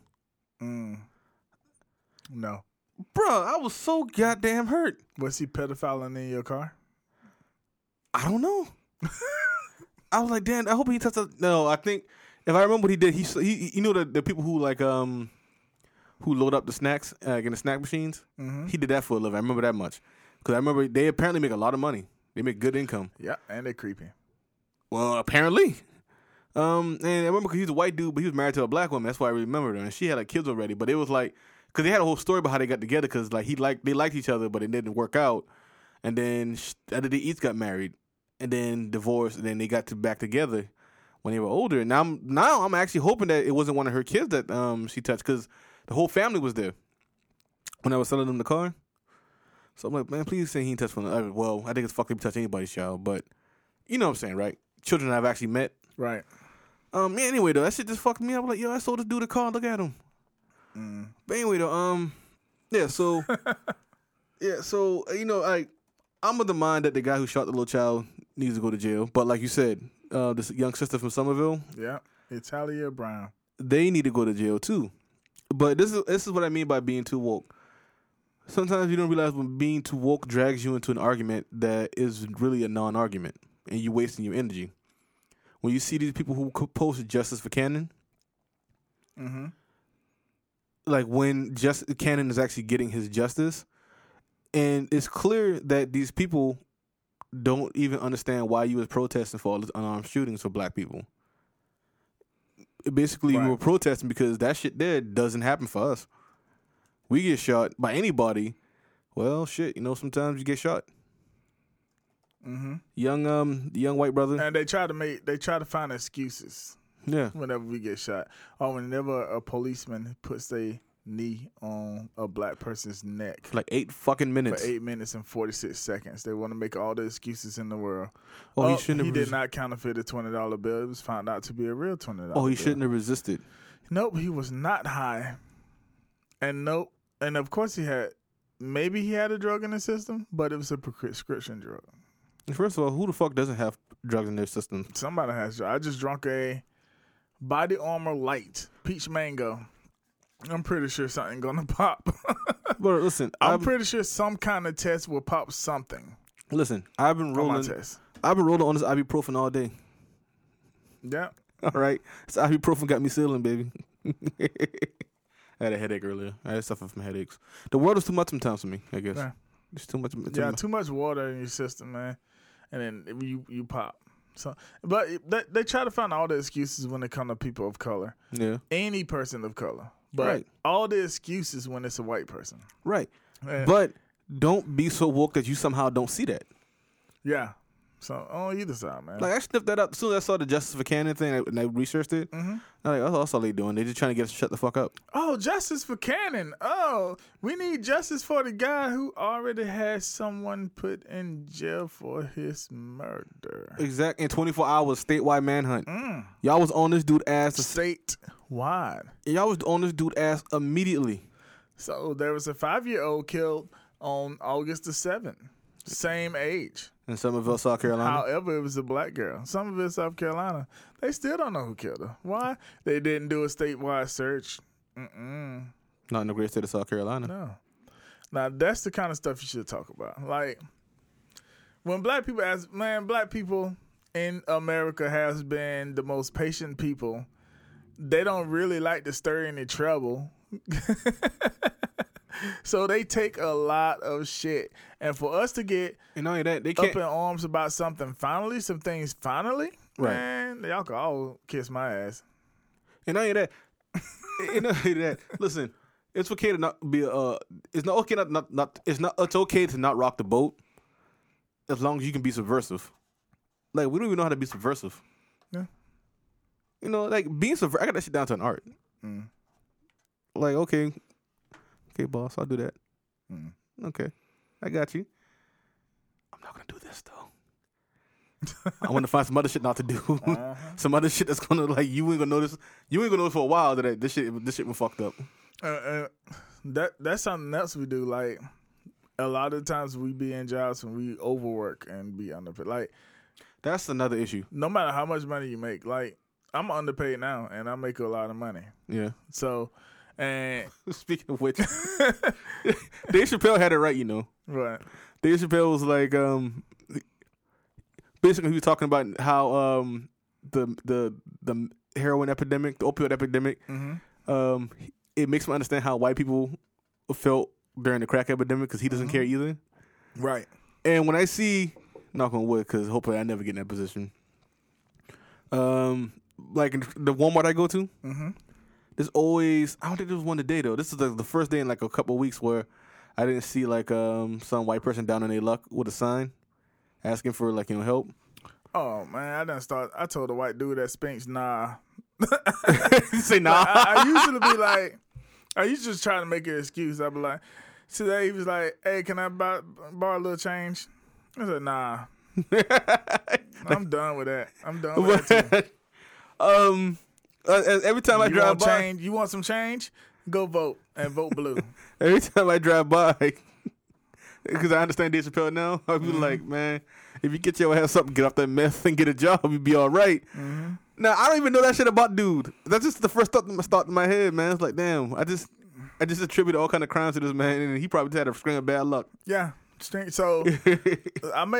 No. Bro, I was so goddamn hurt. Was he pedophiling in your car? I don't know. I was like, damn, I hope he touched up. No, I think if I remember what he did, he you know the people who like who load up the snacks in the snack machines. He did that for a living. I remember that much because I remember they apparently make a lot of money. They make good income. Yeah, and they're creepy. Well, apparently. And I remember because he's a white dude, but he was married to a black woman. That's why I remembered her, and she had like kids already. But it was like because they had a whole story about how they got together because like they liked each other, but it didn't work out. And then they each got married, and then divorced, and then they got back together when they were older. And now I'm actually hoping that it wasn't one of her kids that she touched because the whole family was there when I was selling them the car. So I'm like, man, please say he ain't touched one. Well, I think it's fucked up to touch anybody's child, but you know what I'm saying, right? Children I've actually met. Right. Yeah, anyway, though, that shit just fucked me up. Like, yo, I sold this dude a car. Look at him. But anyway, though, yeah, so, you know, I'm of the mind that the guy who shot the little child needs to go to jail. But like you said, this young sister from Somerville, Yeah. Talia Brown. they need to go to jail too. But this is what I mean by being too woke. Sometimes you don't realize when being too woke drags you into an argument that is really a non-argument, and you're wasting your energy. When you see these people who post justice for Cannon, like when Cannon is actually getting his justice, and it's clear that these people don't even understand why you was protesting for all these unarmed shootings for black people. Basically, we were protesting because that shit there doesn't happen for us. We get shot by anybody. Well, shit, you know, sometimes you get shot. Young white brother. And they try to find excuses. Yeah. Whenever we get shot. Or whenever a policeman puts their knee on a black person's neck. For like 8 fucking minutes. For 8 minutes and 46 seconds. They want to make all the excuses in the world. Oh, he did not counterfeit a $20 bill. It was found out to be a real $20 bill. Oh, he shouldn't have resisted. Nope, he was not high. And nope. And of course he had a drug in the system, but it was a prescription drug. First of all, who the fuck doesn't have drugs in their system? Somebody has. I just drunk a Body Armor Light Peach Mango. I'm pretty sure something gonna pop. But listen, I'm pretty sure some kind of test will pop something listen, I've been on rolling. my test. I've been rolling on this ibuprofen all day. Yeah. All right, this ibuprofen got me ceiling, baby. I had a headache earlier. I had suffer from headaches. The world is too much sometimes for me, I guess. Yeah. It's too much. Too much water in your system, man, and then you pop. So, but they try to find all the excuses when it comes to people of color. Yeah. Any person of color, but Right. all the excuses when it's a white person. Right. Yeah. But don't be so woke that you somehow don't see that. Yeah. So on either side, man. Like I sniffed that up as soon as I saw the Justice for Cannon thing and I researched it. Mm-hmm. That's all they doing. They just trying to get us to shut the fuck up. Oh, justice for Cannon. Oh, we need justice for the guy who already has someone put in jail for his murder. Exact. In 24 hours, statewide manhunt. Y'all was on this dude ass. Statewide. Y'all was on this dude ass immediately. So there was a 5-year-old killed on August the 7th. Same age. In Somerville, South Carolina. However, it was a black girl. Somerville, South Carolina. They still don't know who killed her. Why? They didn't do a statewide search. Not in the great state of South Carolina. No. Now, that's the kind of stuff you should talk about. Like, when black people ask, man, black people in America has been the most patient people. They don't really like to stir any trouble. So they take a lot of shit. And for us to get And not only that, they up can't. in arms about some things finally, Right. man, y'all can all kiss my ass. And not only that, listen, it's okay to not be it's not okay it's okay to not rock the boat as long as you can be subversive. Like we don't even know how to be subversive. Yeah. You know, like being subversive, I got that shit down to an art. Like, okay, boss, I'll do that. Okay, I got you. I'm not gonna do this though. I want to find some other shit not to do. Some other shit that's gonna like you ain't gonna notice. You ain't gonna notice for a while that this shit was fucked up. That's something else we do. Like a lot of times we be in jobs and we overwork and be underpaid. Like That's another issue. no matter how much money you make, like I'm underpaid now and I make a lot of money. Yeah. So, and Speaking of which, Dave Chappelle had it right, you know. right. Dave Chappelle was like, basically he was talking about how the heroin epidemic, the opioid epidemic, it makes me understand how white people felt during the crack epidemic because he doesn't care either. Right. And when I see, knock on wood, because hopefully I never get in that position. Like in the Walmart I go to, there's always, I don't think there was one today though. This is the first day in like a couple of weeks where I didn't see like some white person down on their luck with a sign asking for like, help. Oh man, I told the white dude at Spinks, nah. Say nah. Like, I usually be like, I used to just try to make an excuse. I'd be like, today he was like, hey, can I borrow a little change? I said, nah. I'm done with that. I'm done with that too. Every time I You drive want by, change? You want some change? Go vote and vote blue. every time I drive by, because I understand Dave Chappelle now, I be like, man, if you get your ass up and get off that meth and get a job, you'll be all right. Now, I don't even know that shit about dude. That's just the first thought in my head, man. It's like, damn, I just attribute all kind of crimes to this man, and he probably had a string of bad luck. Yeah. So I'm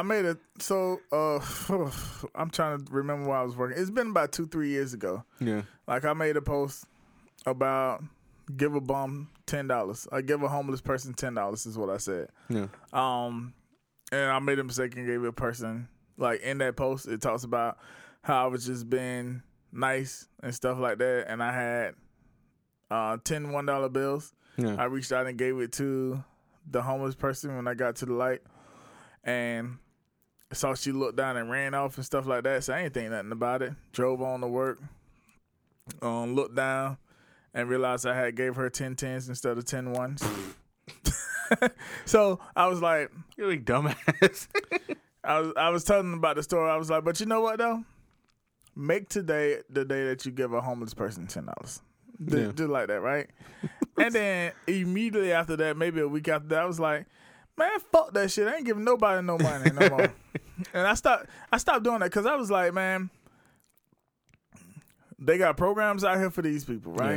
trying to remember where I was working. It's been about 2-3 years ago. Yeah. Like I made a post about give a bum $10. I give a homeless person $10 is what I said. Yeah. And I made a mistake and gave a person, like in that post, it talks about how I was just being nice and stuff like that. And I had 10 $1 bills. Yeah. I reached out and gave it to the homeless person when I got to the light. And saw she looked down and ran off and stuff like that. So I ain't think nothing about it. Drove on to work. Looked down and realized I had gave her 10 10s instead of 10 1s. So I was like, You're a dumbass. I was telling them about the story. I was like, but you know what though? Make today the day that you give a homeless person $10. Yeah. Just like that, right? And then immediately after that, maybe a week after that, I was like, man, fuck that shit. I ain't giving nobody no money no more. And I stopped doing that because I was like, man, they got programs out here for these people, right? Yeah.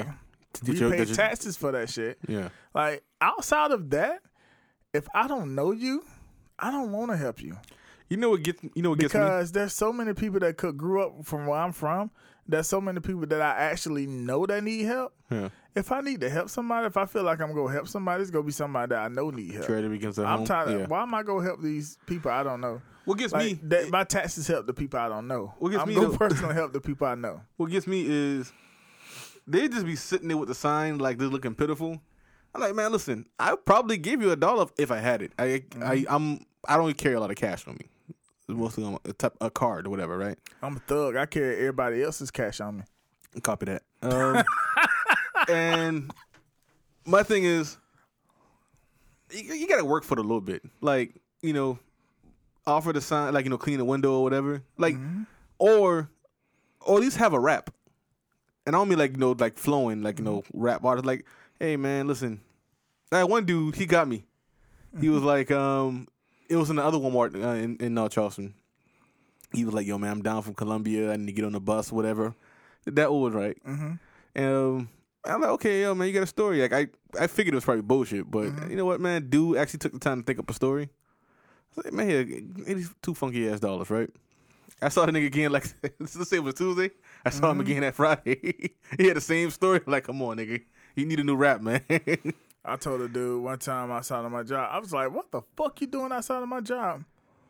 You pay taxes for that shit. Yeah. Like, outside of that, if I don't know you, I don't want to help you. You know what gets me? Because there's so many people that grew up from where I'm from. There's so many people that I actually know that need help. Yeah. If I need to help somebody, if I feel like I'm going to help somebody, it's going to be somebody that I know need help. Trade it against I'm tired of, why am I going to help these people I don't know? What gets like, me? My taxes help the people I don't know. What gets I'm me going to personally help the people I know. What gets me is they just be sitting there with the sign like they're looking pitiful. I'm like, man, listen, I'd probably give you $1 if I had it. I don't carry a lot of cash on me. Mostly on a card or whatever, right? I'm a thug. I carry everybody else's cash on me. Copy that. And my thing is, you got to work for it a little bit. Like, offer the sign, like, clean the window or whatever. Like, or at least have a rap. And I don't mean like flowing, like, rap artist. Like, hey, man, listen. That one dude, he got me. He was like, it was in the other Walmart in Charleston. He was like, yo, man, I'm down from Columbia. I need to get on the bus, whatever. That was right. Mm-hmm. And I'm like, okay, yo, man, you got a story. Like, I figured it was probably bullshit, but you know what, man? Dude actually took the time to think up a story. I was like, man, here, these $2 funky ass, right? I saw the nigga again, like, let's say it was Tuesday. I saw him again that Friday. He had the same story. Like, come on, nigga. You need a new rap, man. I told a dude one time outside of my job, I was like, what the fuck you doing outside of my job?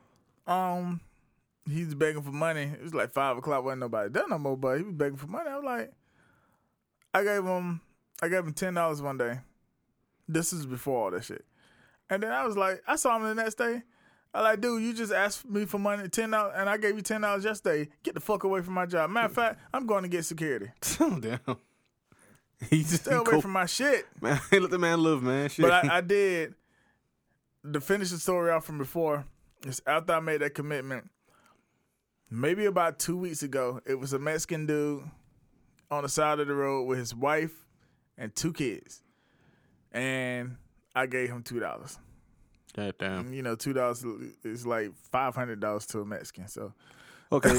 He's begging for money. It was like 5 o'clock, wasn't nobody there no more, but he was begging for money. I was like, I gave him $10 one day. This is before all that shit. And then I was like, I saw him the next day. I like, dude, you just asked me for money, $10, and I gave you $10 yesterday. Get the fuck away from my job. Matter of fact, I'm going to get security. Damn. He just stay away from my shit. Man, let the man live, man. Shit. But I did, to finish the story off from before, is after I made that commitment, maybe about 2 weeks ago, it was a Mexican dude on the side of the road with his wife and 2 kids. And I gave him $2. God damn. And, $2 is like $500 to a Mexican. So okay.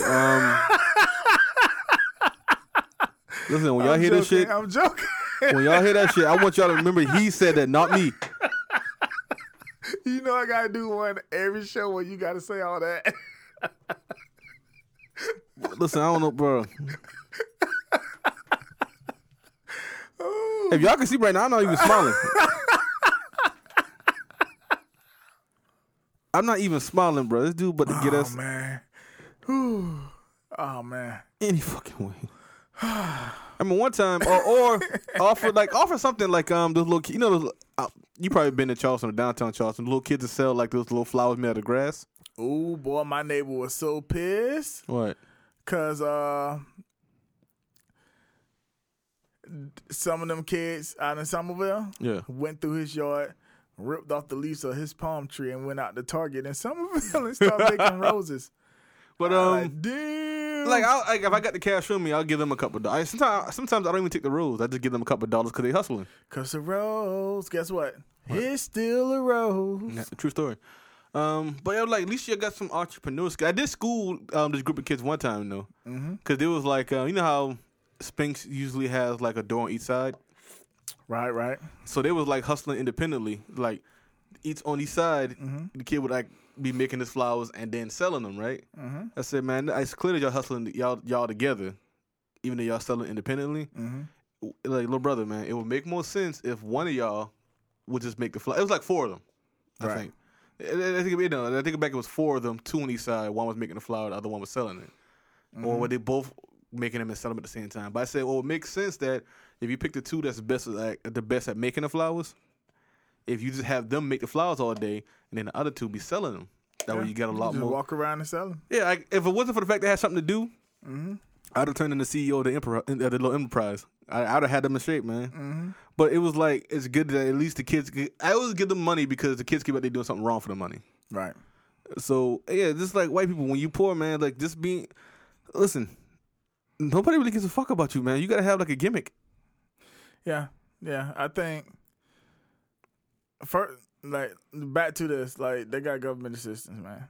Listen, when y'all hear this shit, I'm joking. When y'all hear that shit, I want y'all to remember he said that, not me. I gotta do one every show where you gotta say all that. Listen, I don't know, bro. If y'all can see right now, I'm not even smiling. I'm not even smiling, bro. This dude about to get us. Man. Oh, man. Any fucking way. I mean, one time, or offer something like those little, you probably been in Charleston or downtown Charleston. The little kids that sell like those little flowers made out of grass. Oh boy, my neighbor was so pissed. What? Cause some of them kids out in Somerville, went through his yard, ripped off the leaves of his palm tree, and went out to Target in Somerville and started making roses. But like, damn. Like, if I got the cash on me, I'll give them a couple of dollars. Sometimes I don't even take the rose. I just give them a couple of dollars because they hustling. Cause the rose, guess what? It's still a rose. Yeah, true story. But at least you got some entrepreneur skills. I did school this group of kids one time though, because there was like you know how Spinks usually has like a door on each side. Right. So they was like hustling independently, like each on each side. The kid would like be making his flowers and then selling them, right? I said, man, it's clear that y'all hustling y'all together, even though y'all selling independently. Like, little brother, man, it would make more sense if one of y'all would just make the flower. It was like 4 of them, I think. I think back, it was 4 of them, 2 on each side. One was making the flower, the other one was selling it. Or were they both making them and selling them at the same time? But I said, well, it makes sense that if you pick the 2 that's the best at making the flowers, if you just have them make the flowers all day, and then the other 2 be selling them, that way you get a lot just more. Walk around and sell them. Yeah, if it wasn't for the fact they had something to do, I'd have turned into CEO of the little enterprise. I'd have had them in shape, man. But it was like, it's good that at least the kids. I always give them money because the kids keep out there doing something wrong for the money. Right. So yeah, just like white people, when you poor, man, like just being. Listen, nobody really gives a fuck about you, man. You gotta have like a gimmick. Yeah. I think. First, like, back to this, like, they got government assistance, man.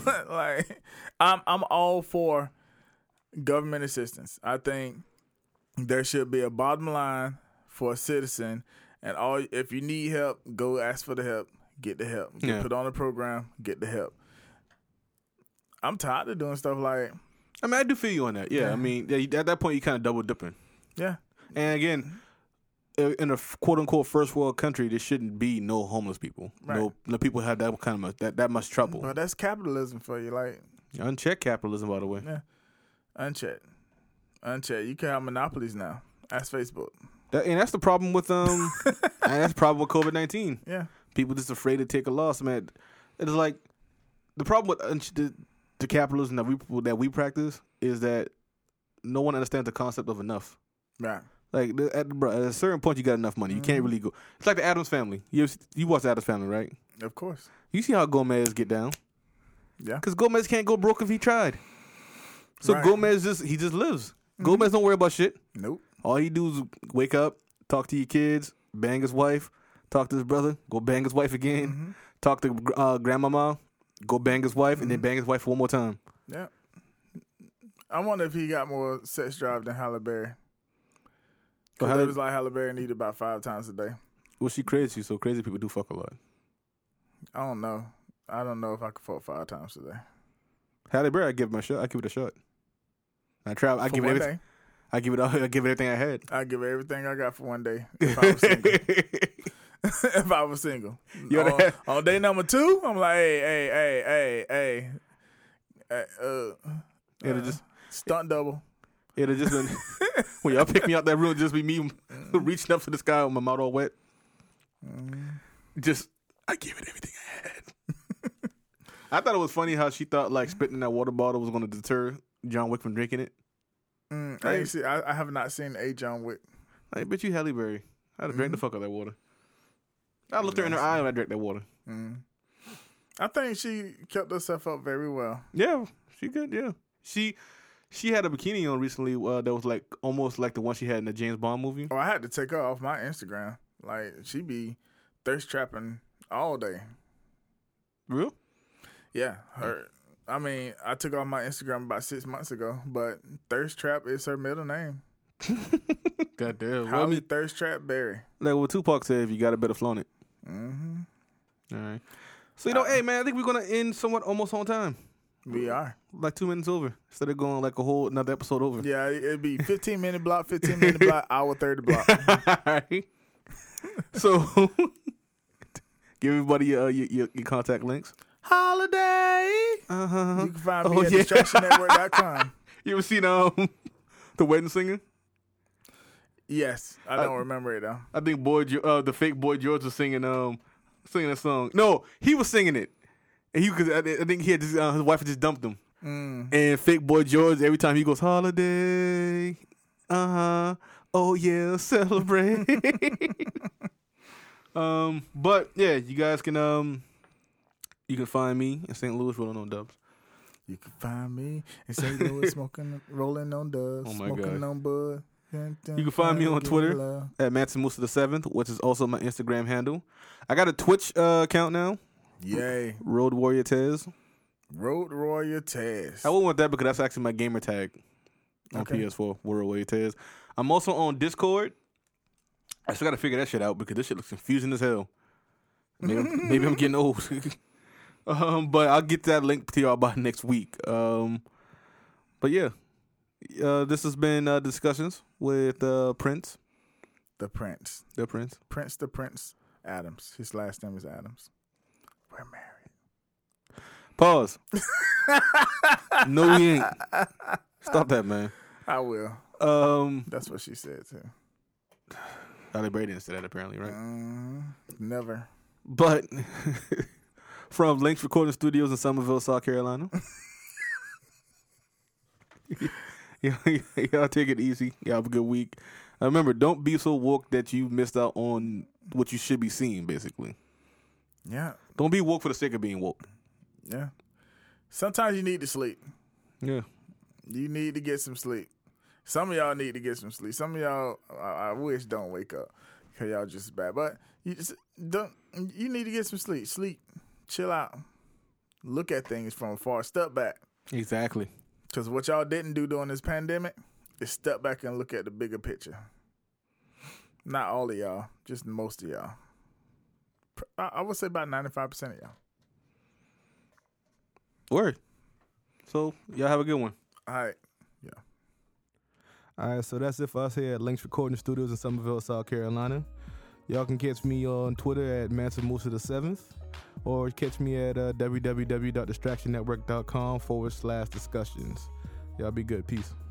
Like, I'm all for government assistance. I think there should be a bottom line for a citizen, and if you need help, go ask for the help, get the help, get put on a program, get the help. I'm tired of doing stuff like. I mean, I do feel you on that. Yeah, I mean, at that point, you kind of double dipping. Yeah, and again, in a quote unquote first world country, there shouldn't be no homeless people. Right. No people have that kind of that much trouble. Well, that's capitalism for you, like unchecked capitalism, by the way. Yeah, unchecked. You can have monopolies now. Ask Facebook. And that's the problem with and that's the problem with COVID-19. Yeah, people just afraid to take a loss, man. It's like the problem with the capitalism that we practice is that no one understands the concept of enough. Right. Like at a certain point, you got enough money. You can't really go. It's like the Addams Family. You watch the Addams Family, right? Of course. You see how Gomez get down? Yeah. Because Gomez can't go broke if he tried. So right. Gomez just lives. Gomez don't worry about shit. Nope. All he do is wake up, talk to your kids, bang his wife, talk to his brother, go bang his wife again, talk to grandmama, go bang his wife, and then bang his wife one more time. Yeah. I wonder if he got more sex drive than Halle Berry. Because it was like Halle Berry needed about 5 times a day. Well, she crazy, so crazy people do fuck a lot. I don't know. I don't know if I could fuck 5 times a day. Halle Berry, I give him a shot. I give it a shot. I try. I give it everything. I give it everything I had. I give it everything I got for one day. If I was single. If I was single. On day number 2, I'm like, hey. It'll just stunt double. It'll just been when y'all pick me out that room, just be me reaching up to the sky with my mouth all wet. Just I give it everything I had. I thought it was funny how she thought like spitting in that water bottle was going to deter John Wick from drinking it. I have not seen a John Wick. I bet you Halle Berry. I'd have drank the fuck out of that water. I looked her in her eye when I drank that water. I think she kept herself up very well. Yeah, she good. Yeah, she had a bikini on recently that was like almost like the one she had in the James Bond movie. Oh, I had to take her off my Instagram. Like she be thirst trapping all day. Real? Yeah, her. I mean, I took off my Instagram about 6 months ago, but Thirst Trap is her middle name. Goddamn. Holly Thirst Trap Berry. Like what Tupac said, if you got it, better flaunt it. All right. So, hey, man, I think we're going to end somewhat almost on time. We are. Like 2 minutes over. Instead of going like a whole another episode over. Yeah, it'd be 15-minute block, 15-minute block, hour 30 block. All right. So, give everybody your contact links. Holiday. Uh-huh. You can find me at distractionnetwork.com. You ever seen The Wedding Singer? Yes, I don't remember it though. I think the fake Boy George was singing a song. No, he was singing it, and I think he had his wife had just dumped him. And fake Boy George, every time he goes holiday, oh yeah, celebrate. But yeah, you guys can you can find me in St. Louis rolling on dubs. You can find me in St. Louis rolling on dubs. Oh my smoking God. on bud. You can find me on Twitter at Matson Musa the 7th, which is also my Instagram handle. I got a Twitch account now. Yay. Road Warrior Tez. Road Warrior Tez. I wouldn't want that because that's actually my gamer tag on PS4. Road Warrior Tez. I'm also on Discord. I still got to figure that shit out because this shit looks confusing as hell. Maybe I'm getting old. But I'll get that link to y'all by next week. But yeah. This has been discussions with Prince. The Prince. Prince the Prince Adams. His last name is Adams. We're married. Pause. No, we ain't. Stop that, man. I will. That's what she said too. Halle Berry didn't say that apparently, right? Never. But from Links Recording Studios in Somerville, South Carolina. Y'all take it easy. Y'all have a good week. Remember, don't be so woke that you missed out on what you should be seeing, basically. Yeah. Don't be woke for the sake of being woke. Yeah. Sometimes you need to sleep. Yeah. You need to get some sleep. Some of y'all need to get some sleep. Some of y'all, I wish, don't wake up because y'all just bad. But you just don't. You need to get some sleep. Sleep. Chill out. Look at things from afar. Step back. Exactly. Because what y'all didn't do during this pandemic, is step back and look at the bigger picture. Not all of y'all, just most of y'all. I would say about 95% of y'all. Word. So, y'all have a good one. All right. All right, so that's it for us here at Links Recording Studios in Somerville, South Carolina. Y'all can catch me on Twitter at MansonMusa7th or catch me at www.distractionnetwork.com/discussions. Y'all be good. Peace.